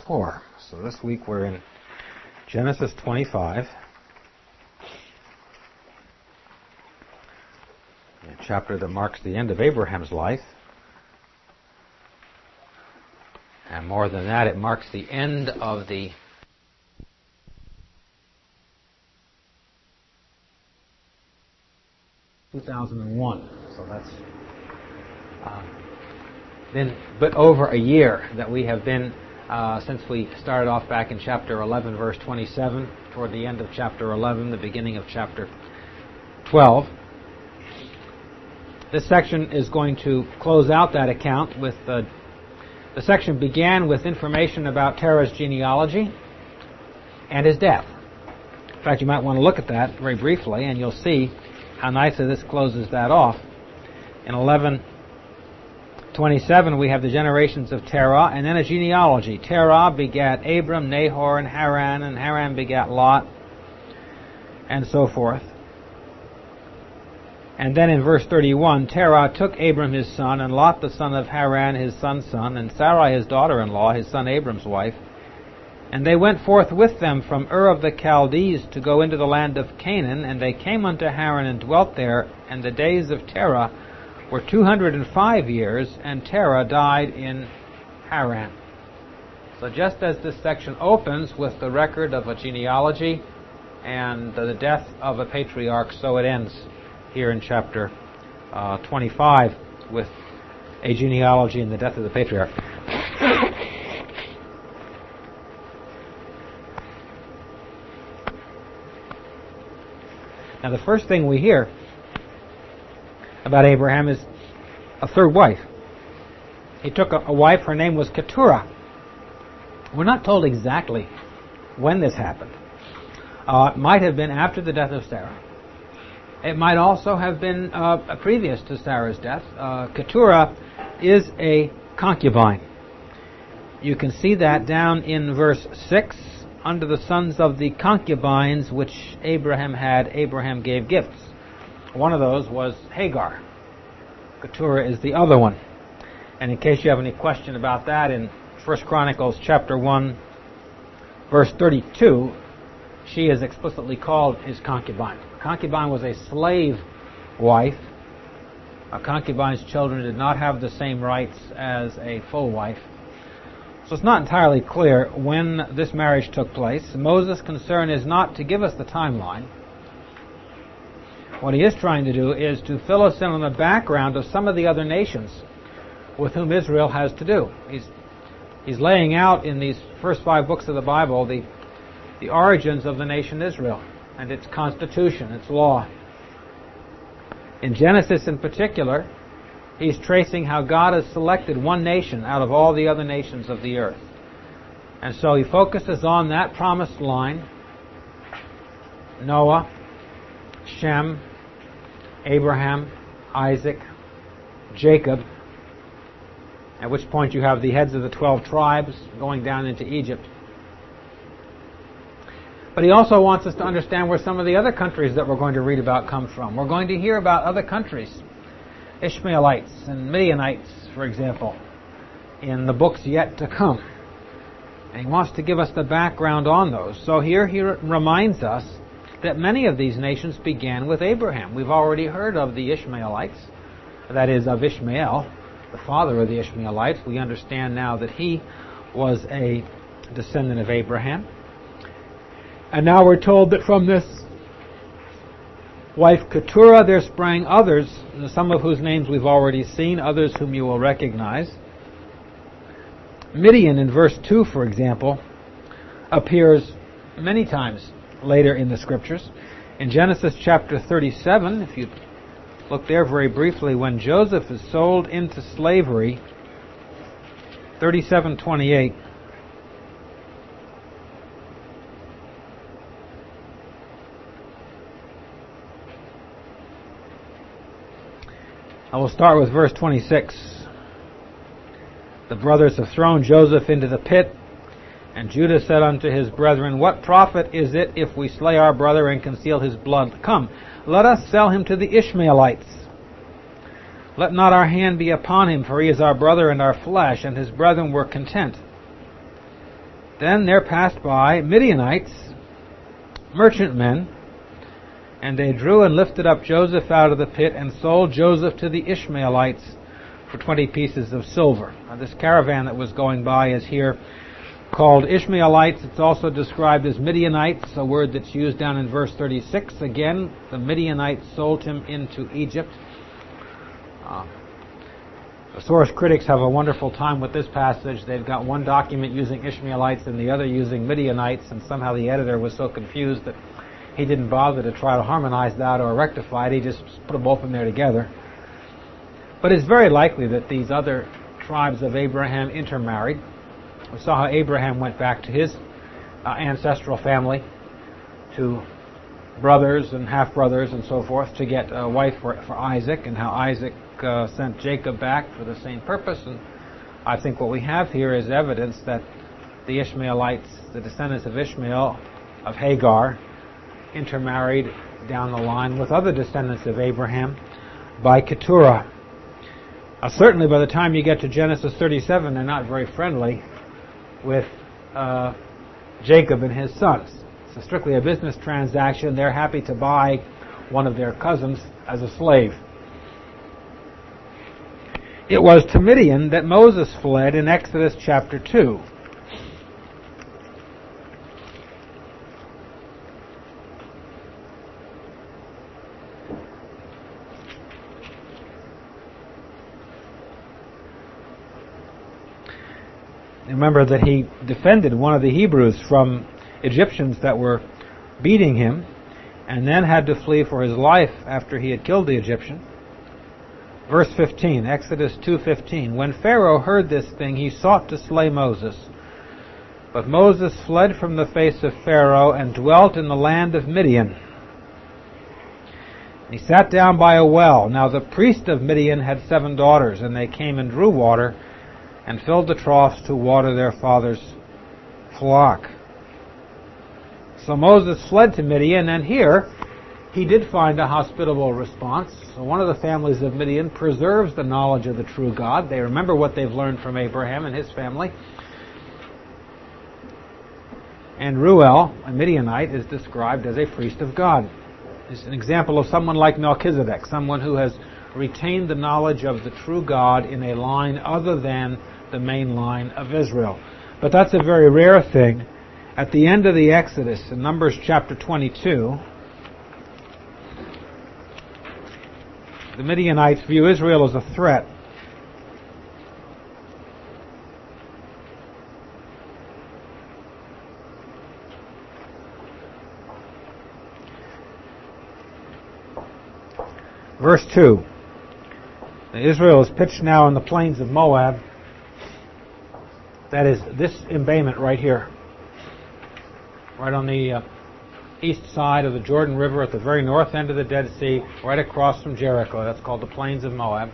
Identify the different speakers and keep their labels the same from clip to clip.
Speaker 1: 4. So this week we're in Genesis 25, a chapter that marks the end of Abraham's life. And more than that, it marks the end of the (2001). So that's been a bit over a year that we have been since we started off back in chapter 11, verse 27, toward the end of chapter 11, the beginning of chapter 12. This section is going to close out that account with the section began with information about Terah's genealogy and his death. In fact, you might want to look at that very briefly, and you'll see how nicely this closes that off. In 11:27, we have the generations of Terah, and then a genealogy. Terah begat Abram, Nahor, and Haran begat Lot, and so forth. And then in verse 31, Terah took Abram his son, and Lot the son of Haran his son's son, and Sarai his daughter-in-law, his son Abram's wife. And they went forth with them from Ur of the Chaldees to go into the land of Canaan, and they came unto Haran and dwelt there, and the days of Terah were 205 years, and Terah died in Haran. So just as this section opens with the record of a genealogy and the death of a patriarch, so it ends here in chapter 25 with a genealogy and the death of the patriarch. Now the first thing we hear about Abraham is a third wife. He took a wife, her name was Keturah. We're not told exactly when this happened. It might have been after the death of Sarah. It might also have been previous to Sarah's death. Keturah is a concubine. You can see that down in verse 6. Under the sons of the concubines which Abraham had, Abraham gave gifts. One of those was Hagar. Keturah is the other one. And in case you have any question about that, in 1 Chronicles chapter 1, verse 32, she is explicitly called his concubine. A concubine was a slave wife. A concubine's children did not have the same rights as a full wife. So it's not entirely clear when this marriage took place. Moses' concern is not to give us the timeline. What he is trying to do is to fill us in on the background of some of the other nations with whom Israel has to do. He's laying out in these first 5 books of the Bible the origins of the nation Israel and its constitution, its law. In Genesis in particular, he's tracing how God has selected one nation out of all the other nations of the earth. And so he focuses on that promised line: Noah, Shem, Abraham, Isaac, Jacob, at which point you have the heads of the 12 tribes going down into Egypt. But he also wants us to understand where some of the other countries that we're going to read about come from. We're going to hear about other countries, Ishmaelites and Midianites, for example, in the books yet to come. And he wants to give us the background on those. So here he reminds us that many of these nations began with Abraham. We've already heard of the Ishmaelites, that is, of Ishmael, the father of the Ishmaelites. We understand now that he was a descendant of Abraham. And now we're told that from this wife Keturah there sprang others, some of whose names we've already seen, others whom you will recognize. Midian in verse 2, for example, appears many times later in the Scriptures. In Genesis chapter 37, if you look there very briefly, when Joseph is sold into slavery, 37:28, I will start with verse 26. The brothers have thrown Joseph into the pit, and Judah said unto his brethren, What profit is it if we slay our brother and conceal his blood? Come, let us sell him to the Ishmaelites. Let not our hand be upon him, for he is our brother and our flesh. And his brethren were content. Then there passed by Midianites, merchantmen, and they drew and lifted up Joseph out of the pit and sold Joseph to the Ishmaelites for 20 pieces of silver. Now, this caravan that was going by is here called Ishmaelites. It's also described as Midianites, a word that's used down in verse 36. Again, the Midianites sold him into Egypt. The source critics have a wonderful time with this passage. They've got one document using Ishmaelites and the other using Midianites, and somehow the editor was so confused that he didn't bother to try to harmonize that or rectify it. He just put them both in there together. But it's very likely that these other tribes of Abraham intermarried. We saw how Abraham went back to his ancestral family, to brothers and half-brothers and so forth, to get a wife for Isaac, and how Isaac sent Jacob back for the same purpose. And I think what we have here is evidence that the Ishmaelites, the descendants of Ishmael, of Hagar, intermarried down the line with other descendants of Abraham by Keturah. Certainly by the time you get to Genesis 37, they're not very friendly with Jacob and his sons. It's strictly a business transaction. They're happy to buy one of their cousins as a slave. It was to Midian that Moses fled in Exodus chapter 2. Remember that he defended one of the Hebrews from Egyptians that were beating him, and then had to flee for his life after he had killed the Egyptian. Verse 15, Exodus 2:15. When Pharaoh heard this thing, he sought to slay Moses. But Moses fled from the face of Pharaoh and dwelt in the land of Midian. He sat down by a well. Now the priest of Midian had 7 daughters, and they came and drew water and filled the troughs to water their father's flock. So Moses fled to Midian, and here he did find a hospitable response. So one of the families of Midian preserves the knowledge of the true God. They remember what they've learned from Abraham and his family. And Reuel, a Midianite, is described as a priest of God. It's an example of someone like Melchizedek, someone who has retained the knowledge of the true God in a line other than the main line of Israel. But that's a very rare thing. At the end of the Exodus, in Numbers chapter 22, the Midianites view Israel as a threat. Verse 2. Israel is pitched now in the plains of Moab. That is this embayment right here. Right on the east side of the Jordan River at the very north end of the Dead Sea, right across from Jericho. That's called the Plains of Moab.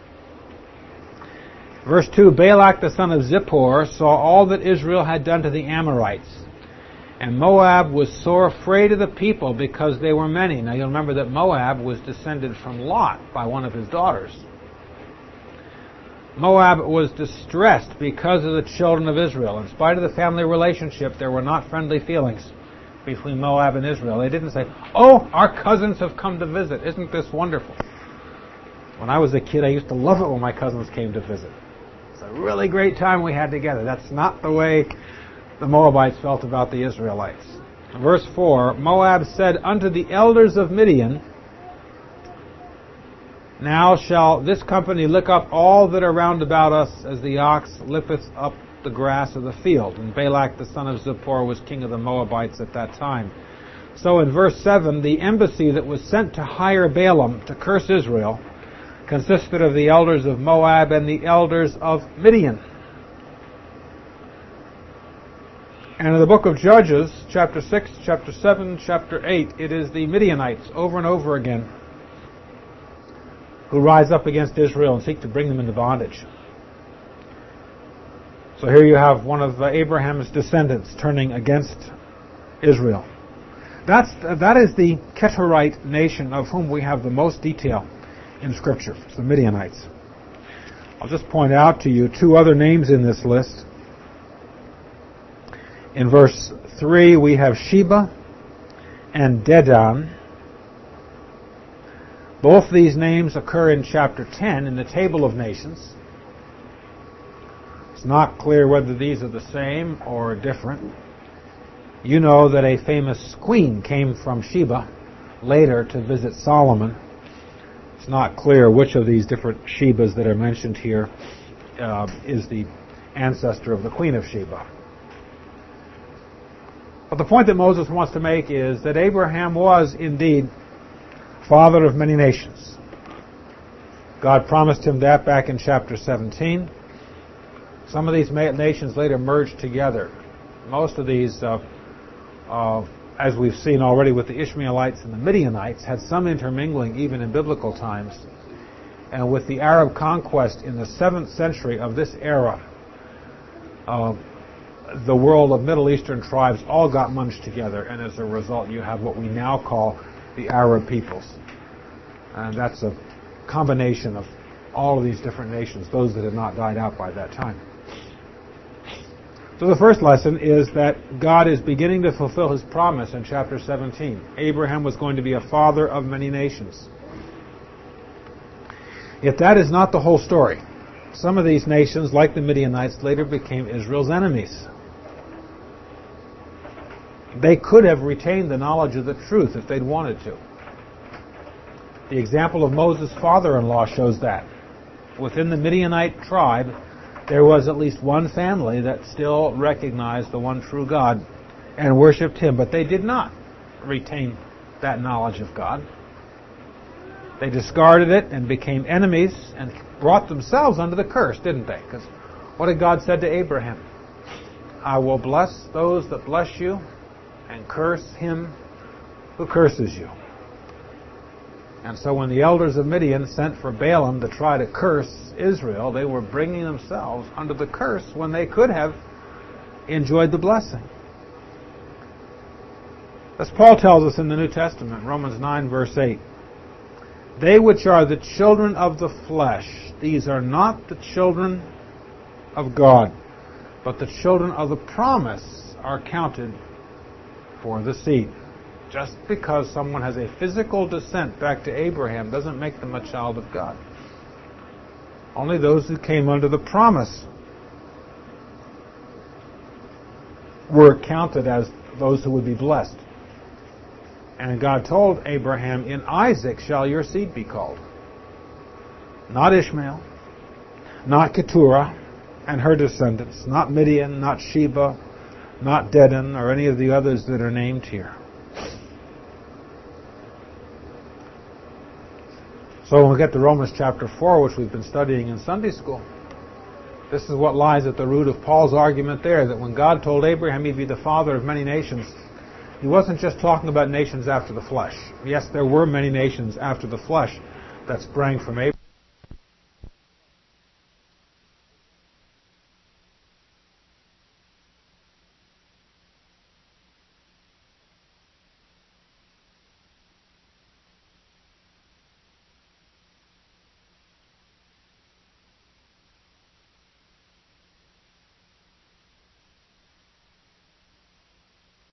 Speaker 1: Verse 2, Balak the son of Zippor saw all that Israel had done to the Amorites. And Moab was sore afraid of the people because they were many. Now you'll remember that Moab was descended from Lot by one of his daughters. Moab was distressed because of the children of Israel. In spite of the family relationship, there were not friendly feelings between Moab and Israel. They didn't say, oh, our cousins have come to visit. Isn't this wonderful? When I was a kid, I used to love it when my cousins came to visit. It's a really great time we had together. That's not the way the Moabites felt about the Israelites. Verse 4, Moab said unto the elders of Midian, now shall this company lick up all that are round about us as the ox lippeth up the grass of the field. And Balak the son of Zippor was king of the Moabites at that time. So in verse 7, the embassy that was sent to hire Balaam to curse Israel consisted of the elders of Moab and the elders of Midian. And in the book of Judges, chapter 6, chapter 7, chapter 8, it is the Midianites over and over again who rise up against Israel and seek to bring them into bondage. So here you have one of Abraham's descendants turning against Israel. That is the Keturite nation of whom we have the most detail in Scripture. It's the Midianites. I'll just point out to you 2 other names in this list. In verse 3 we have Sheba and Dedan. Both these names occur in chapter 10 in the Table of Nations. It's not clear whether these are the same or different. You know that a famous queen came from Sheba later to visit Solomon. It's not clear which of these different Shebas that are mentioned here is the ancestor of the Queen of Sheba. But the point that Moses wants to make is that Abraham was indeed father of many nations. God promised him that back in chapter 17. Some of these nations later merged together. Most of these, as we've seen already with the Ishmaelites and the Midianites, had some intermingling even in biblical times. And with the Arab conquest in the 7th century of this era, the world of Middle Eastern tribes all got munched together, and as a result you have what we now call the Arab peoples. And that's a combination of all of these different nations, those that had not died out by that time. So the first lesson is that God is beginning to fulfill His promise in chapter 17. Abraham was going to be a father of many nations. Yet that is not the whole story. Some of these nations, like the Midianites, later became Israel's enemies. They could have retained the knowledge of the truth if they'd wanted to. The example of Moses' father-in-law shows that. Within the Midianite tribe, there was at least one family that still recognized the one true God and worshipped Him, but they did not retain that knowledge of God. They discarded it and became enemies and brought themselves under the curse, didn't they? Because what had God said to Abraham? I will bless those that bless you and curse him who curses you. And so when the elders of Midian sent for Balaam to try to curse Israel, they were bringing themselves under the curse when they could have enjoyed the blessing. As Paul tells us in the New Testament, Romans 9 verse 8, they which are the children of the flesh, these are not the children of God, but the children of the promise are counted for the seed. Just because someone has a physical descent back to Abraham doesn't make them a child of God. Only those who came under the promise were counted as those who would be blessed. And God told Abraham, in Isaac shall your seed be called. Not Ishmael, not Keturah and her descendants, not Midian, not Sheba, not Dedan, or any of the others that are named here. So when we get to Romans chapter 4, which we've been studying in Sunday school, this is what lies at the root of Paul's argument there, that when God told Abraham he'd be the father of many nations, He wasn't just talking about nations after the flesh. Yes, there were many nations after the flesh that sprang from Abraham.